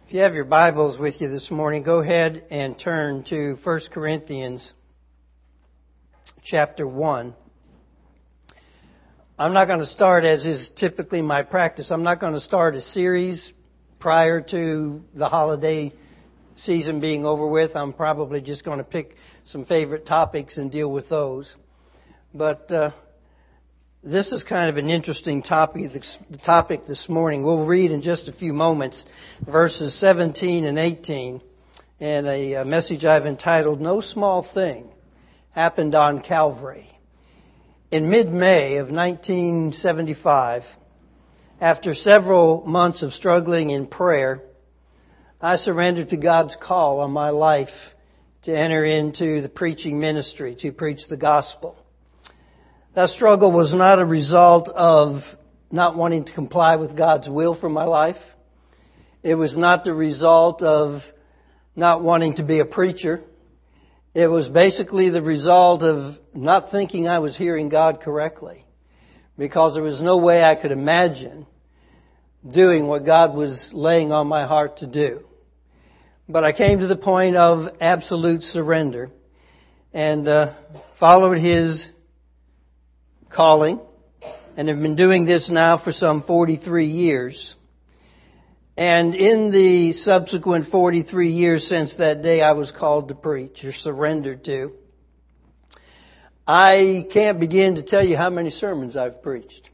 If you have your Bibles with you this morning, go ahead and turn to 1 Corinthians chapter 1. I'm not going to start, as is typically my practice, I'm not going to start a series prior to the holiday season being over with. I'm probably just going to pick some favorite topics and deal with those. But this is kind of an interesting topic this morning. We'll read in just a few moments verses 17 and 18 and a message I've entitled, No Small Thing Happened on Calvary. In mid-May of 1975, after several months of struggling in prayer, I surrendered to God's call on my life to enter into the preaching ministry, to preach the gospel. That struggle was not a result of not wanting to comply with God's will for my life. It was not the result of not wanting to be a preacher. It was basically the result of not thinking I was hearing God correctly, because there was no way I could imagine doing what God was laying on my heart to do. But I came to the point of absolute surrender and followed His calling, and have been doing this now for some 43 years. And in the subsequent 43 years since that day I was called to preach, or surrendered to, I can't begin to tell you how many sermons I've preached.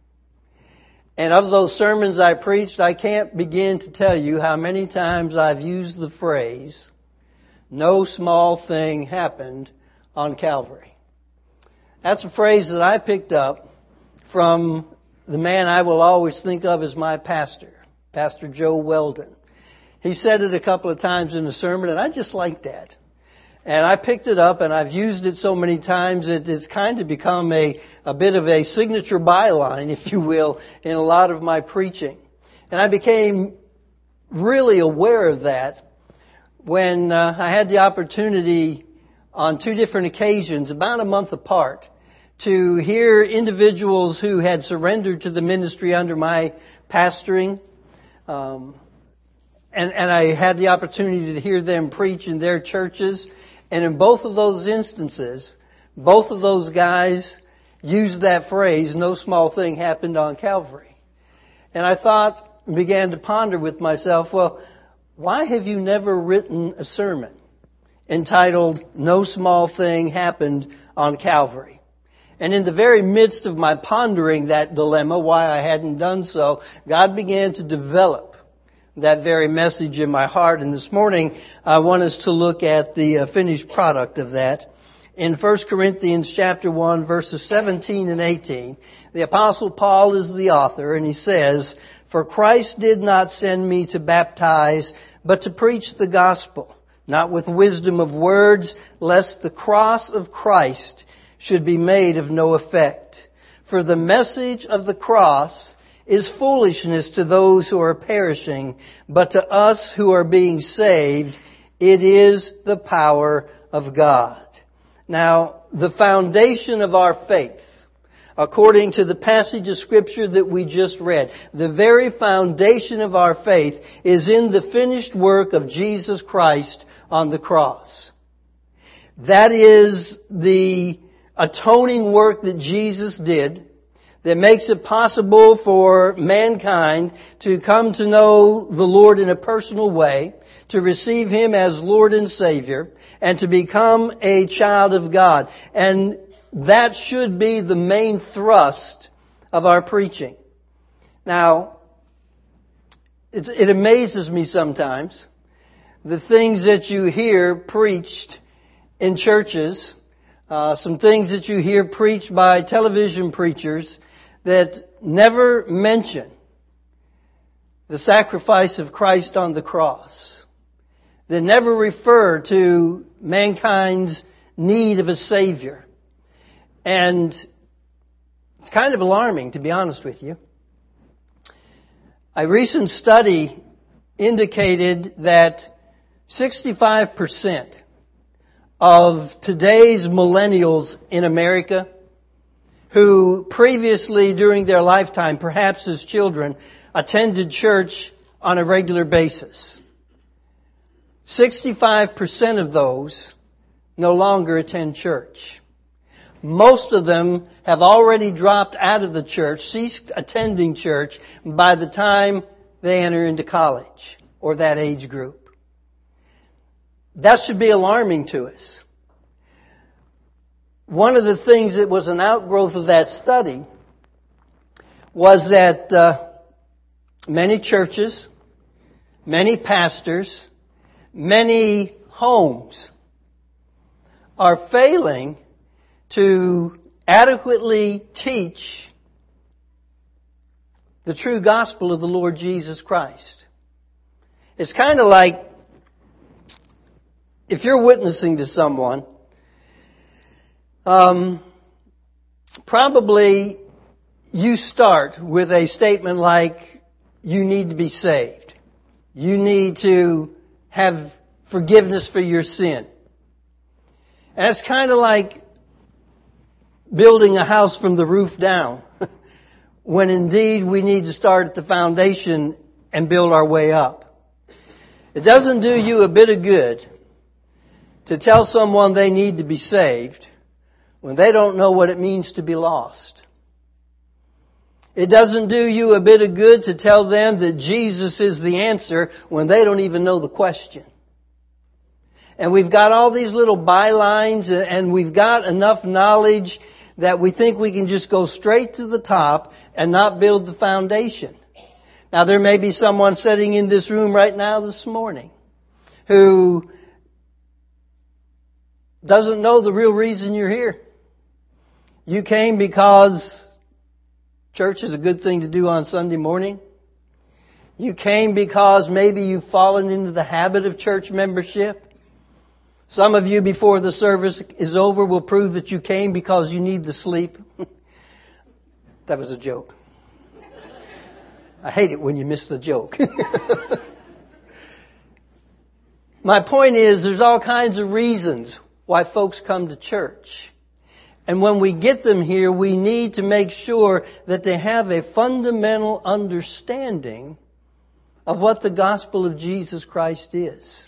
And of those sermons I preached, I can't begin to tell you how many times I've used the phrase, no small thing happened on Calvary. That's a phrase that I picked up from the man I will always think of as my pastor, Pastor Joe Weldon. He said it a couple of times in the sermon, and I just liked that. And I picked it up, and I've used it so many times, it's kind of become a bit of a signature byline, if you will, in a lot of my preaching. And I became really aware of that when I had the opportunity on two different occasions, about a month apart, to hear individuals who had surrendered to the ministry under my pastoring. And I had the opportunity to hear them preach in their churches. And in both of those instances, both of those guys used that phrase, no small thing happened on Calvary. And I began to ponder with myself, well, why have you never written a sermon entitled, No Small Thing Happened on Calvary? And in the very midst of my pondering that dilemma, why I hadn't done so, God began to develop that very message in my heart. And this morning, I want us to look at the finished product of that. In 1 Corinthians chapter 1, verses 17 and 18, the Apostle Paul is the author, and he says, For Christ did not send me to baptize, but to preach the gospel, not with wisdom of words, lest the cross of Christ should be made of no effect. For the message of the cross is foolishness to those who are perishing, but to us who are being saved, it is the power of God. Now, the foundation of our faith, according to the passage of Scripture that we just read, the very foundation of our faith is in the finished work of Jesus Christ on the cross. That is the atoning work that Jesus did that makes it possible for mankind to come to know the Lord in a personal way, to receive Him as Lord and Savior, and to become a child of God. And that should be the main thrust of our preaching. Now, it amazes me sometimes, the things that you hear preached in churches, some things that you hear preached by television preachers that never mention the sacrifice of Christ on the cross, that never refer to mankind's need of a Savior. And it's kind of alarming, to be honest with you. A recent study indicated that 65% of today's millennials in America who previously during their lifetime, perhaps as children, attended church on a regular basis. 65% of those no longer attend church. Most of them have already dropped out of the church, ceased attending church by the time they enter into college or that age group. That should be alarming to us. One of the things that was an outgrowth of that study was that many churches, many pastors, many homes are failing to adequately teach the true gospel of the Lord Jesus Christ. It's kind of like if you're witnessing to someone, probably you start with a statement like, you need to be saved. You need to have forgiveness for your sin. And it's kind of like building a house from the roof down, when indeed we need to start at the foundation and build our way up. It doesn't do you a bit of good to tell someone they need to be saved when they don't know what it means to be lost. It doesn't do you a bit of good to tell them that Jesus is the answer when they don't even know the question. And we've got all these little bylines, and we've got enough knowledge that we think we can just go straight to the top and not build the foundation. Now, there may be someone sitting in this room right now this morning who doesn't know the real reason you're here. You came because church is a good thing to do on Sunday morning. You came because maybe you've fallen into the habit of church membership. Some of you, before the service is over, will prove that you came because you need the sleep. That was a joke. I hate it when you miss the joke. My point is, there's all kinds of reasons why folks come to church. And when we get them here, we need to make sure that they have a fundamental understanding of what the gospel of Jesus Christ is.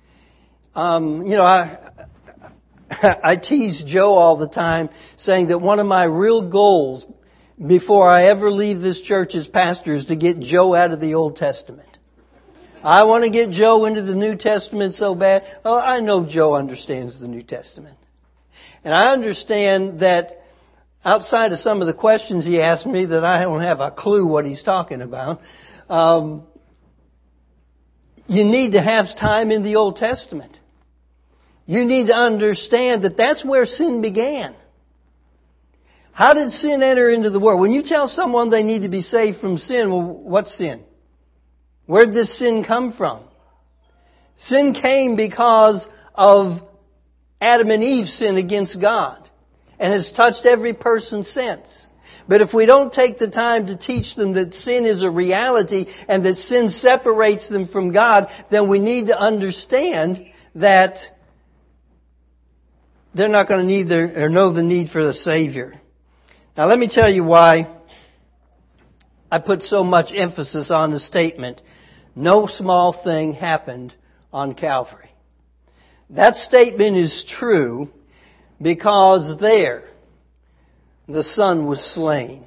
I tease Joe all the time, saying that one of my real goals before I ever leave this church as pastor is to get Joe out of the Old Testament. I want to get Joe into the New Testament so bad. Well, I know Joe understands the New Testament. And I understand that outside of some of the questions he asked me that I don't have a clue what he's talking about, you need to have time in the Old Testament. You need to understand that that's where sin began. How did sin enter into the world? When you tell someone they need to be saved from sin, well, what's sin? Where did this sin come from? Sin came because of Adam and Eve's sin against God, and has touched every person since. But if we don't take the time to teach them that sin is a reality and that sin separates them from God, then we need to understand that they're not going to need or know the need for the Savior. Now let me tell you why I put so much emphasis on the statement, no small thing happened on Calvary. That statement is true because there the Son was slain.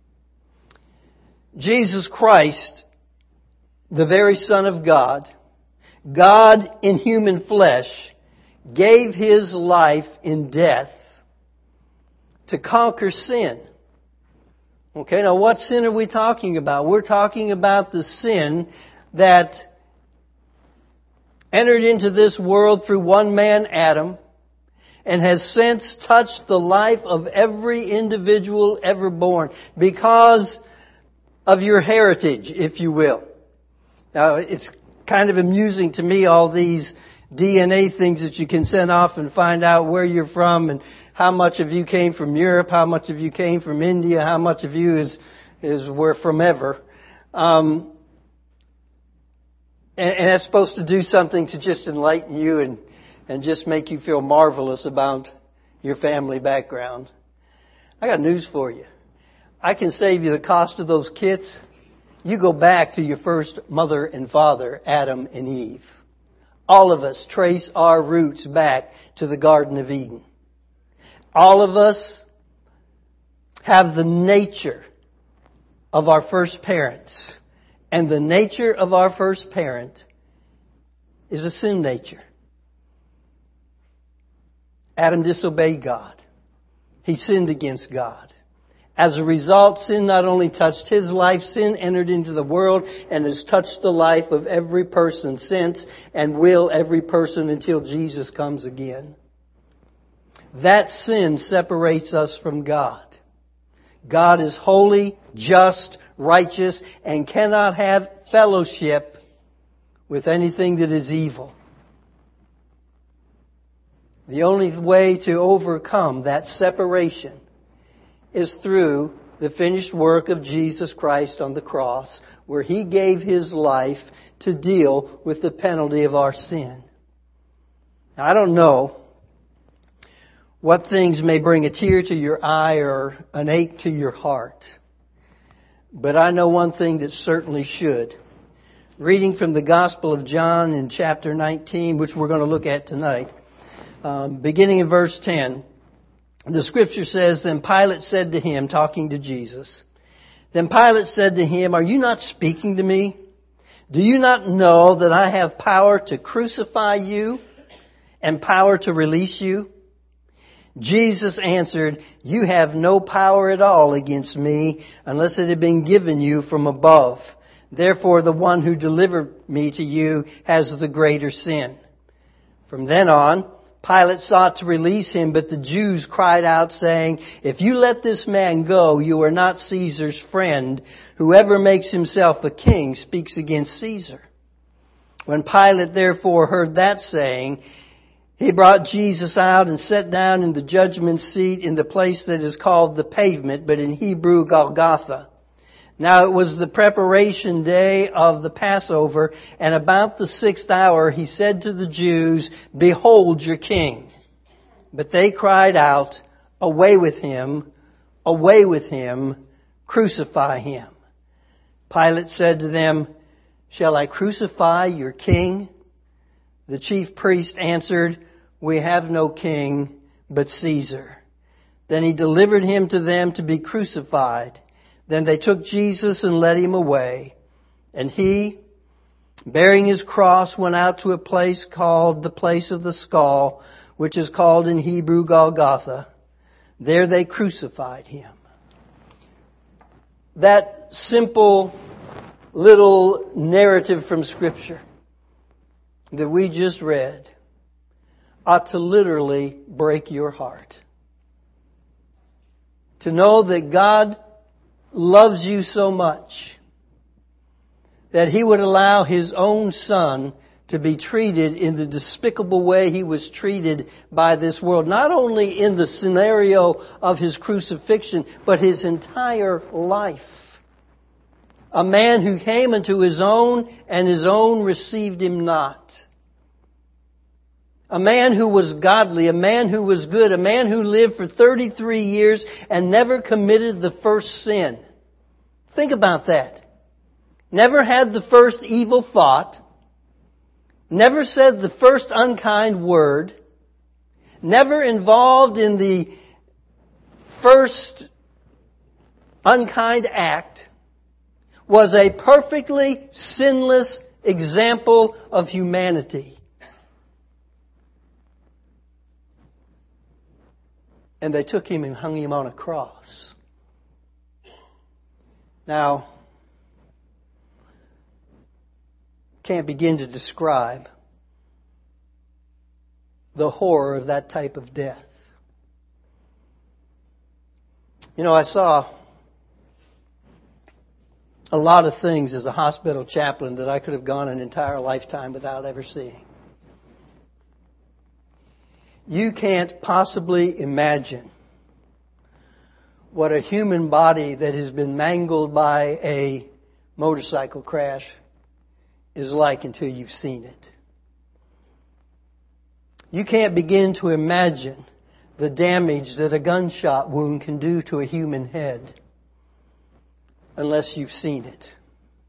Jesus Christ, the very Son of God, God in human flesh, gave His life in death to conquer sin. Okay, now what sin are we talking about? We're talking about the sin that entered into this world through one man, Adam, and has since touched the life of every individual ever born because of your heritage, if you will. Now, it's kind of amusing to me, all these DNA things that you can send off and find out where you're from and how much of you came from Europe, how much of you came from India, how much of you is where from ever. And that's supposed to do something to just enlighten you and just make you feel marvelous about your family background. I got news for you. I can save you the cost of those kits You go back to your first mother and father, Adam and Eve. All of us trace our roots back to the Garden of Eden. All of us have the nature of our first parents. And the nature of our first parent is a sin nature. Adam disobeyed God. He sinned against God. As a result, sin not only touched his life, sin entered into the world and has touched the life of every person since and will every person until Jesus comes again. That sin separates us from God. God is holy, just, righteous, and cannot have fellowship with anything that is evil. The only way to overcome that separation is through the finished work of Jesus Christ on the cross, where He gave His life to deal with the penalty of our sin. Now, I don't know what things may bring a tear to your eye or an ache to your heart, but I know one thing that certainly should. Reading from the Gospel of John in chapter 19, which we're going to look at tonight, beginning in verse 10, the Scripture says, Then Pilate said to him, talking to Jesus, Then Pilate said to him, Are you not speaking to me? Do you not know that I have power to crucify you and power to release you? Jesus answered, You have no power at all against me unless it had been given you from above. Therefore the one who delivered me to you has the greater sin. From then on, Pilate sought to release him, but the Jews cried out, saying, If you let this man go, you are not Caesar's friend. Whoever makes himself a king speaks against Caesar. When Pilate therefore heard that saying, he brought Jesus out and sat down in the judgment seat in the place that is called the Pavement, but in Hebrew Golgotha. Now it was the preparation day of the Passover, and about the 6th hour he said to the Jews, Behold your king. But they cried out, Away with him, crucify him. Pilate said to them, Shall I crucify your king? The chief priest answered, We have no king but Caesar. Then he delivered him to them to be crucified. Then they took Jesus and led him away. And he, bearing his cross, went out to a place called the place of the skull, which is called in Hebrew Golgotha. There they crucified him. That simple little narrative from Scripture that we just read ought to literally break your heart. To know that God loves you so much that He would allow His own Son to be treated in the despicable way He was treated by this world. Not only in the scenario of His crucifixion, but His entire life. A man who came unto His own, and His own received Him not. A man who was godly, a man who was good, a man who lived for 33 years and never committed the first sin. Think about that. Never had the first evil thought. Never said the first unkind word. Never involved in the first unkind act. Was a perfectly sinless example of humanity. And they took Him and hung Him on a cross. Now, can't begin to describe the horror of that type of death. You know, I saw a lot of things as a hospital chaplain that I could have gone an entire lifetime without ever seeing. You can't possibly imagine what a human body that has been mangled by a motorcycle crash is like until you've seen it. You can't begin to imagine the damage that a gunshot wound can do to a human head unless you've seen it.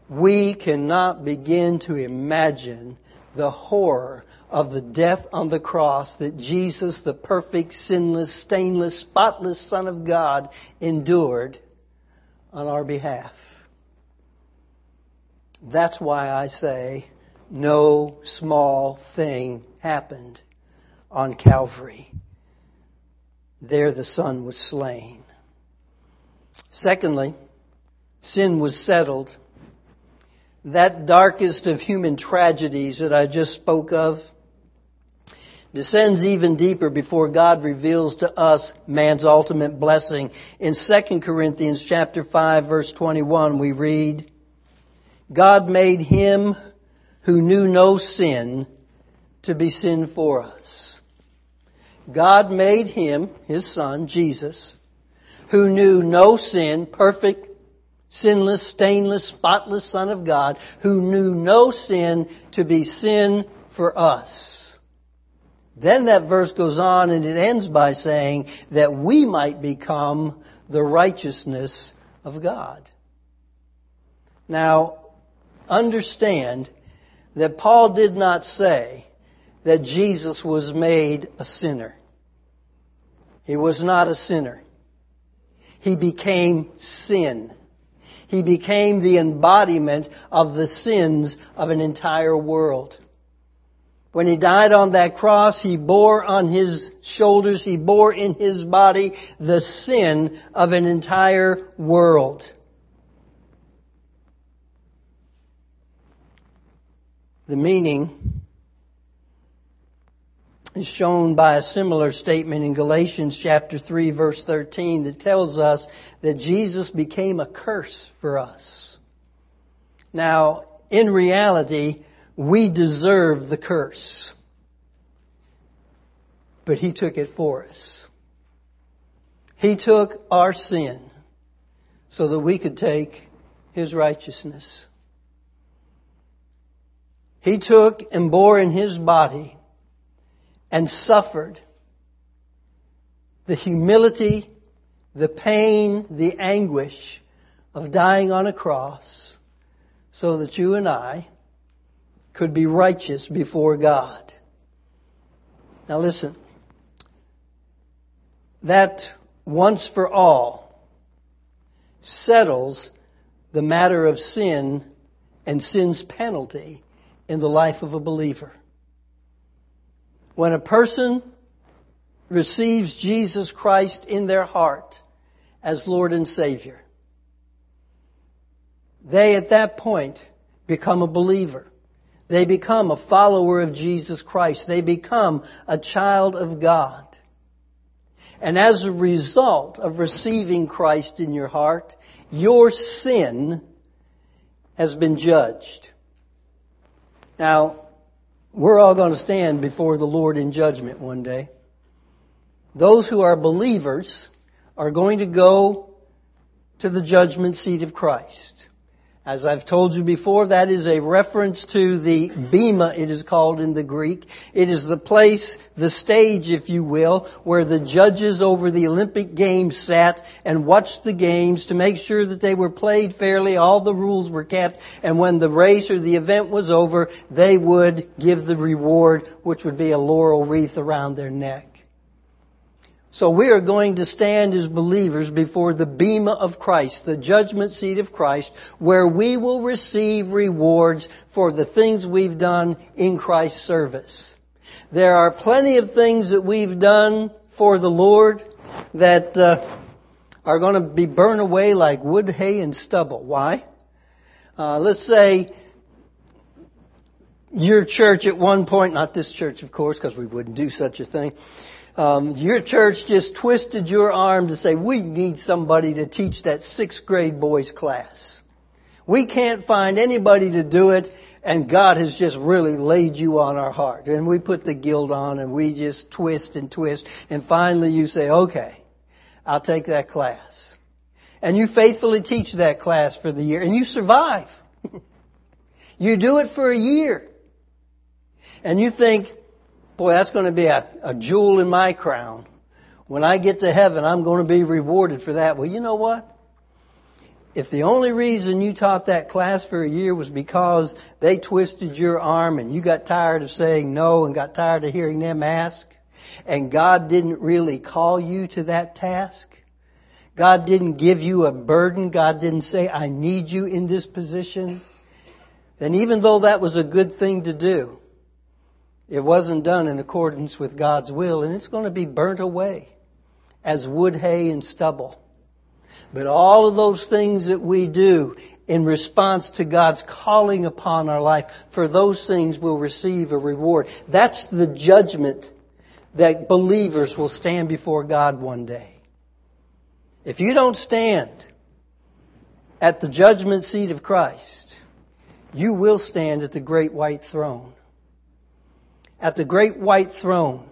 We cannot begin to imagine the horror of the death on the cross that Jesus, the perfect, sinless, stainless, spotless Son of God, endured on our behalf. That's why I say no small thing happened on Calvary. There the Son was slain. Secondly, sin was settled. That darkest of human tragedies that I just spoke of descends even deeper before God reveals to us man's ultimate blessing. In 2 Corinthians chapter 5, verse 21, we read, God made him who knew no sin to be sin for us. God made him, his Son, Jesus, who knew no sin, perfect, sinless, stainless, spotless Son of God, who knew no sin to be sin for us. Then that verse goes on and it ends by saying that we might become the righteousness of God. Now, understand that Paul did not say that Jesus was made a sinner. He was not a sinner. He became sin. He became the embodiment of the sins of an entire world. When He died on that cross, He bore on His shoulders, He bore in His body the sin of an entire world. The meaning is shown by a similar statement in Galatians chapter 3, verse 13 that tells us that Jesus became a curse for us. Now, in reality, we deserve the curse. But He took it for us. He took our sin so that we could take His righteousness. He took and bore in His body and suffered the humility, the pain, the anguish of dying on a cross so that you and I could be righteous before God. Now listen, that once for all settles the matter of sin and sin's penalty in the life of a believer. When a person receives Jesus Christ in their heart as Lord and Savior, they at that point become a believer. They become a follower of Jesus Christ. They become a child of God. And as a result of receiving Christ in your heart, your sin has been judged. Now, we're all going to stand before the Lord in judgment one day. Those who are believers are going to go to the judgment seat of Christ. As I've told you before, that is a reference to the bema, it is called in the Greek. It is the place, the stage, if you will, where the judges over the Olympic Games sat and watched the games to make sure that they were played fairly, all the rules were kept, and when the race or the event was over, they would give the reward, which would be a laurel wreath around their neck. So we are going to stand as believers before the bema of Christ, the judgment seat of Christ, where we will receive rewards for the things we've done in Christ's service. There are plenty of things that we've done for the Lord that are going to be burned away like wood, hay, and stubble. Why? Let's say your church at one point, not this church of course, because we wouldn't do such a thing, your church just twisted your arm to say, we need somebody to teach that 6th grade boys class. We can't find anybody to do it, and God has just really laid you on our heart. And we put the guild on, and we just twist and twist, and finally you say, okay, I'll take that class. And you faithfully teach that class for the year, and you survive. You do it for a year. And you think, boy, that's going to be a jewel in my crown. When I get to heaven, I'm going to be rewarded for that. Well, you know what? if the only reason you taught that class for a year was because they twisted your arm and you got tired of saying no and got tired of hearing them ask, and God didn't really call you to that task, God didn't give you a burden, God didn't say, I need you in this position, then even though that was a good thing to do, it wasn't done in accordance with God's will, and it's going to be burnt away as wood, hay, and stubble. But all of those things that we do in response to God's calling upon our life, for those things we'll receive a reward. That's the judgment that believers will stand before God one day. If you don't stand at the judgment seat of Christ, you will stand at the great white throne. At the great white throne,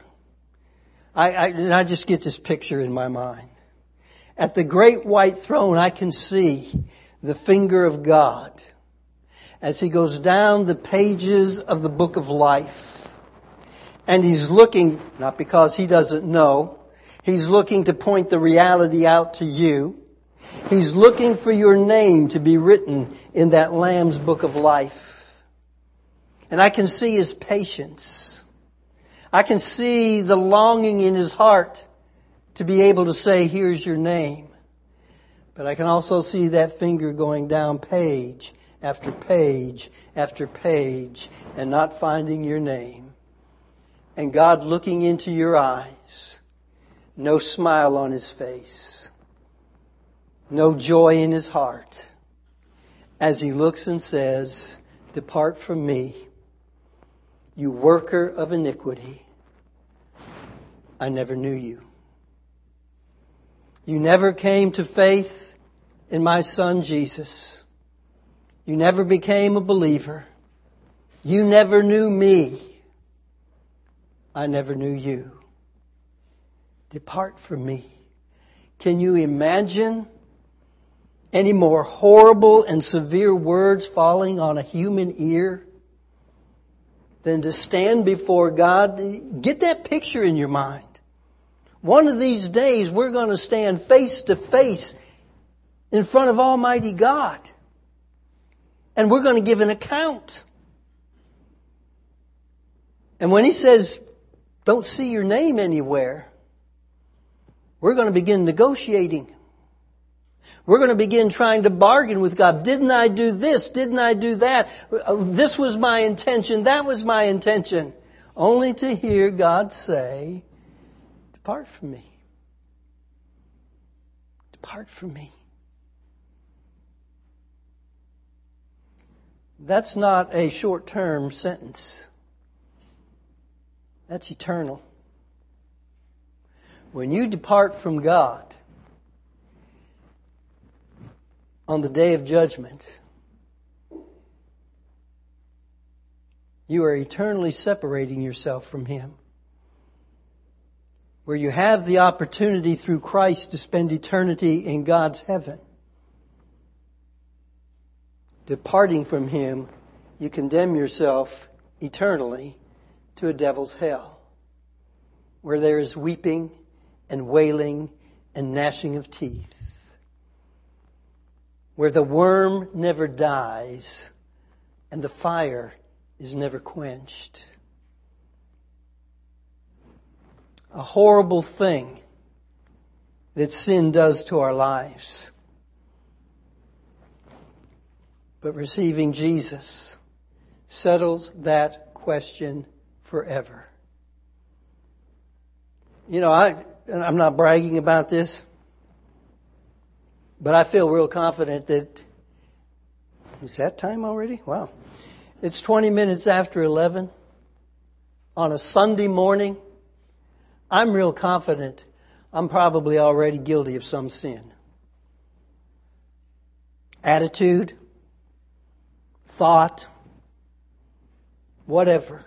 I just get this picture in my mind. At the great white throne, I can see the finger of God as He goes down the pages of the book of life. And He's looking, not because He doesn't know, He's looking to point the reality out to you. He's looking for your name to be written in that Lamb's book of life. And I can see His patience. I can see the longing in His heart to be able to say, here's your name. But I can also see that finger going down page after page after page and not finding your name. And God looking into your eyes, no smile on His face, no joy in His heart, as He looks and says, depart from me, you worker of iniquity. I never knew you. You never came to faith in my Son Jesus. You never became a believer. You never knew me. I never knew you. Depart from me. Can you imagine any more horrible and severe words falling on a human ear than to stand before God? Get that picture in your mind. One of these days we're going to stand face to face in front of Almighty God. And we're going to give an account. And when He says, don't see your name anywhere, we're going to begin negotiating. We're going to begin trying to bargain with God. Didn't I do this? Didn't I do that? This was my intention. That was my intention. Only to hear God say, depart from me. Depart from me. That's not a short-term sentence. That's eternal. When you depart from God on the day of judgment, you are eternally separating yourself from Him. Where you have the opportunity through Christ to spend eternity in God's heaven. Departing from Him, you condemn yourself eternally to a devil's hell, where there is weeping and wailing and gnashing of teeth, where the worm never dies and the fire is never quenched. A horrible thing that sin does to our lives. But receiving Jesus settles that question forever. You know, I'm not bragging about this, but I feel real confident that... Is that time already? Wow. It's 20 minutes after 11 on a Sunday morning. I'm real confident I'm probably already guilty of some sin. Attitude, thought, whatever.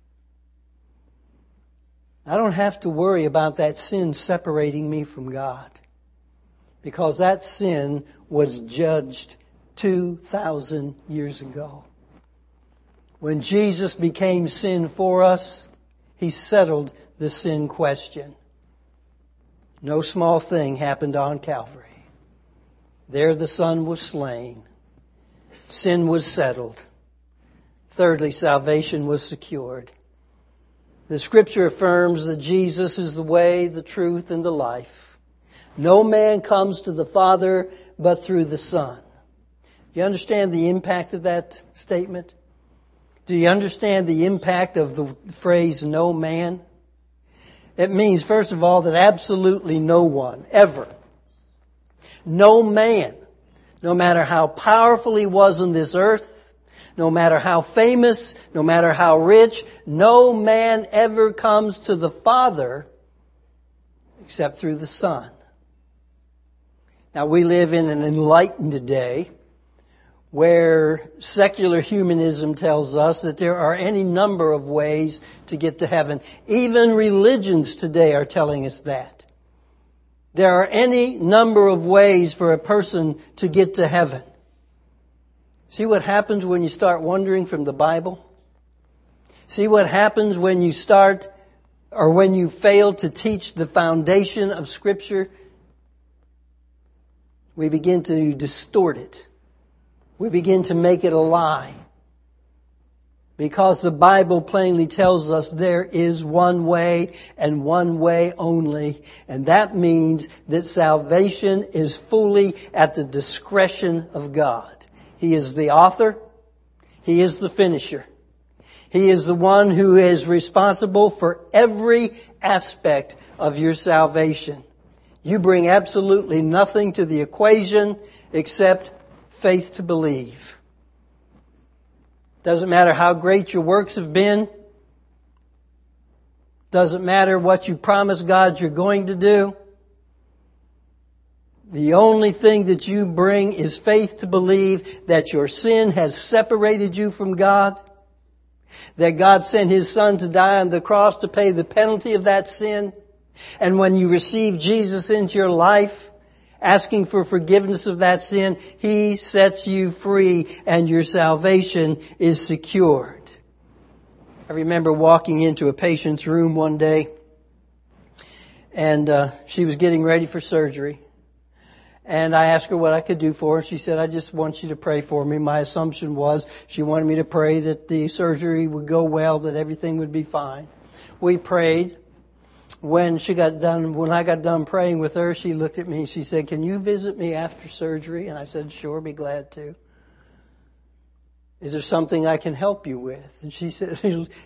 I don't have to worry about that sin separating me from God, because that sin was judged 2,000 years ago. When Jesus became sin for us, He settled the sin question. No small thing happened on Calvary. There the Son was slain. Sin was settled. Thirdly, salvation was secured. The Scripture affirms that Jesus is the way, the truth, and the life. No man comes to the Father but through the Son. Do you understand the impact of that statement? Do you understand the impact of the phrase, no man? It means, first of all, that absolutely no one, ever, no man, no matter how powerful he was on this earth, no matter how famous, no matter how rich, no man ever comes to the Father except through the Son. Now, we live in an enlightened day where secular humanism tells us that there are any number of ways to get to heaven. Even religions today are telling us that. There are any number of ways for a person to get to heaven. See what happens when you start wandering from the Bible? See what happens when you start, or when you fail to teach the foundation of Scripture? We begin to distort it. We begin to make it a lie. Because the Bible plainly tells us there is one way and one way only. And that means that salvation is fully at the discretion of God. He is the author. He is the finisher. He is the one who is responsible for every aspect of your salvation. You bring absolutely nothing to the equation except faith to believe. Doesn't matter how great your works have been. Doesn't matter what you promise God you're going to do. The only thing that you bring is faith to believe that your sin has separated you from God. That God sent His Son to die on the cross to pay the penalty of that sin. And when you receive Jesus into your life, asking for forgiveness of that sin, He sets you free and your salvation is secured. I remember walking into a patient's room one day and she was getting ready for surgery. And I asked her what I could do for her. She said, I just want you to pray for me. My assumption was she wanted me to pray that the surgery would go well, that everything would be fine. We prayed. When I got done praying with her, she looked at me and she said, can you visit me after surgery? And I said, sure, be glad to. Is there something I can help you with? And she said,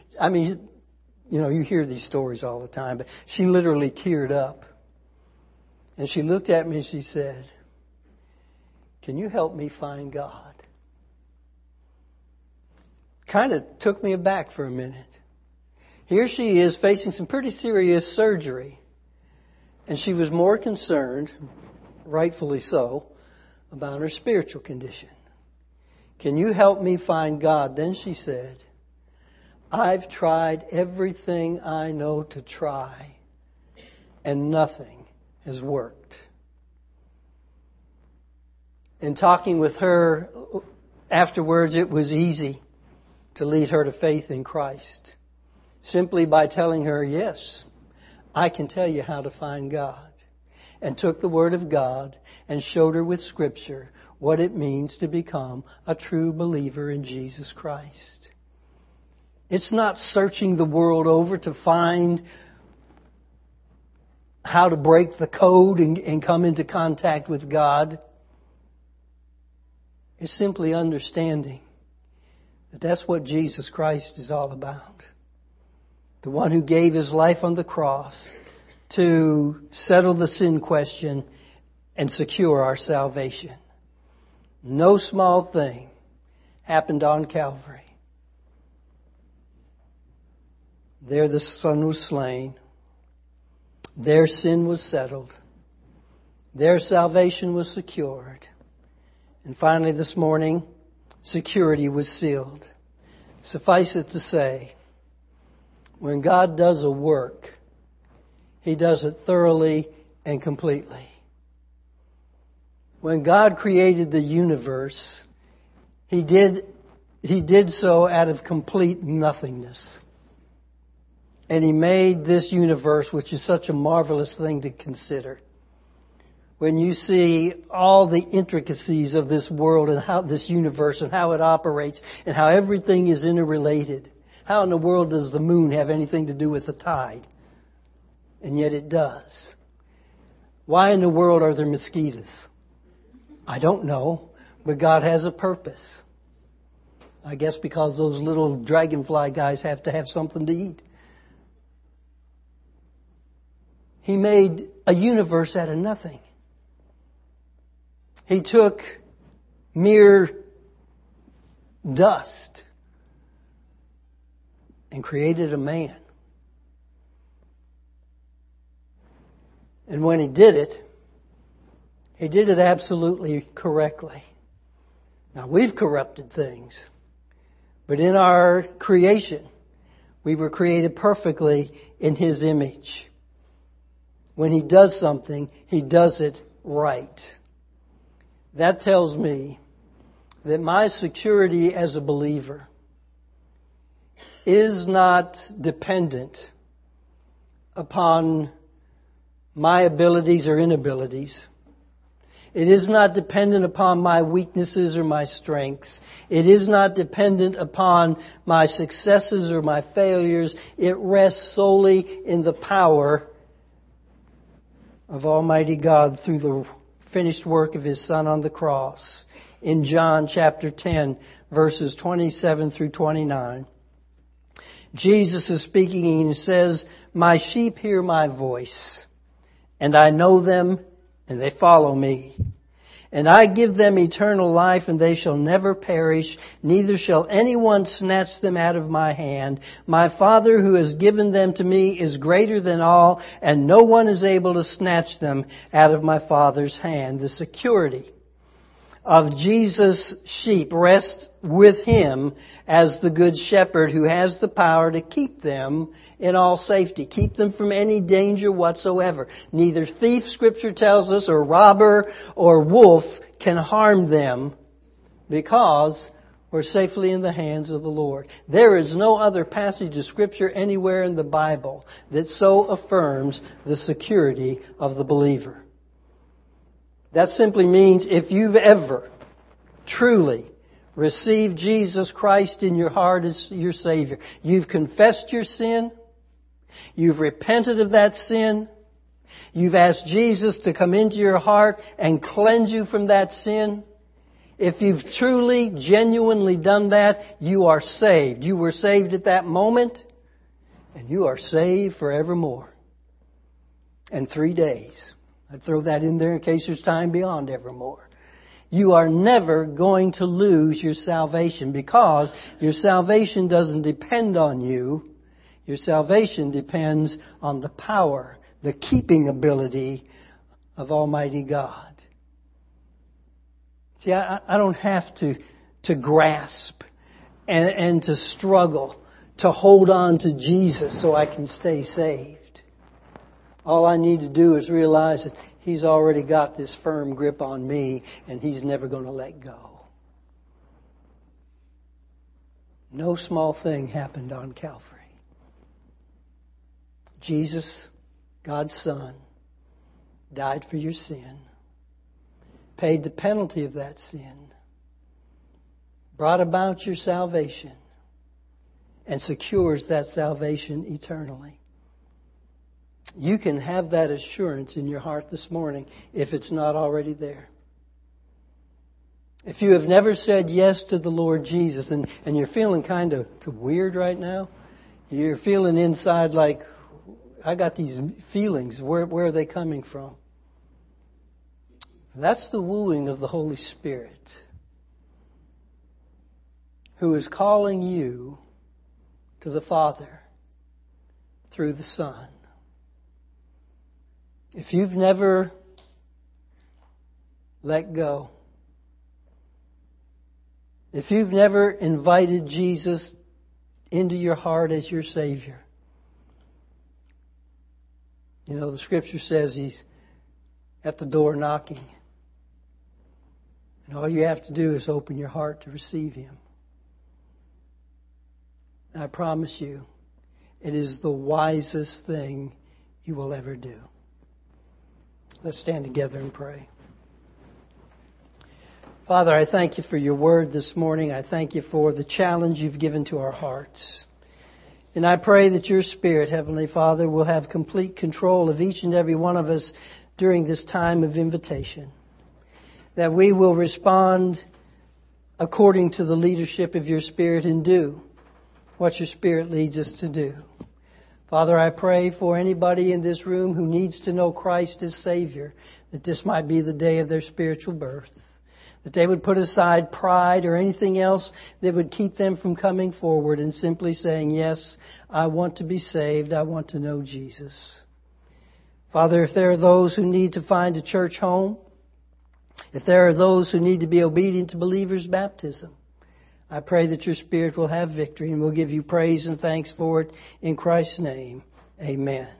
you hear these stories all the time, but she literally teared up. And she looked at me and she said, can you help me find God? Kind of took me aback for a minute. Here she is facing some pretty serious surgery. And she was more concerned, rightfully so, about her spiritual condition. Can you help me find God? Then she said, I've tried everything I know to try, and nothing has worked. In talking with her afterwards, it was easy to lead her to faith in Christ. Simply by telling her, yes, I can tell you how to find God. And took the Word of God and showed her with Scripture what it means to become a true believer in Jesus Christ. It's not searching the world over to find how to break the code and come into contact with God. It's simply understanding that that's what Jesus Christ is all about. The one who gave His life on the cross to settle the sin question and secure our salvation. No small thing happened on Calvary. There the Son was slain. Their sin was settled. Their salvation was secured. And finally this morning, security was sealed. Suffice it to say, when God does a work, He does it thoroughly and completely. When God created the universe, He did so out of complete nothingness. And He made this universe, which is such a marvelous thing to consider, when you see all the intricacies of this world and how this universe and how it operates and how everything is interrelated. How in the world does the moon have anything to do with the tide? And yet it does. Why in the world are there mosquitoes? I don't know, but God has a purpose. I guess because those little dragonfly guys have to have something to eat. He made a universe out of nothing. He took mere dust and created a man. And when He did it absolutely correctly. Now, we've corrupted things. But in our creation, we were created perfectly in His image. When He does something, He does it right. That tells me that my security as a believer is not dependent upon my abilities or inabilities. It is not dependent upon my weaknesses or my strengths. It is not dependent upon my successes or my failures. It rests solely in the power of Almighty God through the finished work of His Son on the cross. In John chapter 10, verses 27 through 29, Jesus is speaking and He says, "My sheep hear my voice, and I know them, and they follow me. And I give them eternal life, and they shall never perish, neither shall anyone snatch them out of my hand. My Father who has given them to me is greater than all, and no one is able to snatch them out of my Father's hand." The security of Jesus' sheep rests with Him as the Good Shepherd who has the power to keep them in all safety, keep them from any danger whatsoever. Neither thief, Scripture tells us, or robber or wolf can harm them because we're safely in the hands of the Lord. There is no other passage of Scripture anywhere in the Bible that so affirms the security of the believer. That simply means if you've ever truly received Jesus Christ in your heart as your Savior, you've confessed your sin, you've repented of that sin, you've asked Jesus to come into your heart and cleanse you from that sin. If you've truly, genuinely done that, you are saved. You were saved at that moment, and you are saved forevermore. And 3 days. I'd throw that in there in case there's time beyond evermore. You are never going to lose your salvation because your salvation doesn't depend on you. Your salvation depends on the power, the keeping ability of Almighty God. See, I don't have to grasp and to struggle to hold on to Jesus so I can stay saved. All I need to do is realize that He's already got this firm grip on me and He's never going to let go. No small thing happened on Calvary. Jesus, God's Son, died for your sin, paid the penalty of that sin, brought about your salvation, and secures that salvation eternally. You can have that assurance in your heart this morning if it's not already there. If you have never said yes to the Lord Jesus and you're feeling kind of weird right now, you're feeling inside like, I got these feelings, where are they coming from? That's the wooing of the Holy Spirit, who is calling you to the Father through the Son. If you've never let go, if you've never invited Jesus into your heart as your Savior, you know, the Scripture says He's at the door knocking. And all you have to do is open your heart to receive Him. And I promise you, it is the wisest thing you will ever do. Let's stand together and pray. Father, I thank you for your word this morning. I thank you for the challenge you've given to our hearts. And I pray that your Spirit, Heavenly Father, will have complete control of each and every one of us during this time of invitation. That we will respond according to the leadership of your Spirit and do what your Spirit leads us to do. Father, I pray for anybody in this room who needs to know Christ as Savior, that this might be the day of their spiritual birth. That they would put aside pride or anything else that would keep them from coming forward and simply saying, yes, I want to be saved. I want to know Jesus. Father, if there are those who need to find a church home, if there are those who need to be obedient to believers' baptism, I pray that your Spirit will have victory and will give you praise and thanks for it in Christ's name. Amen.